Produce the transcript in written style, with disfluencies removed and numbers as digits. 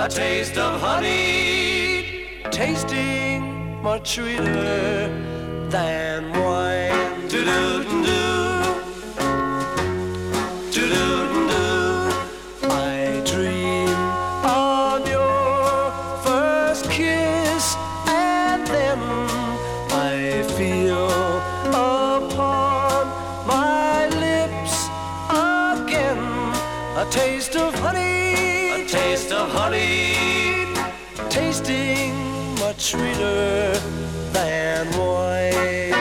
a taste of honey, tasting much sweeter than wine. Do-do-do-do, do-do-do-do. I dream of your first kiss, and then I feel upon my lips again a taste of honey, a taste of honey, tasting much sweeter than wine.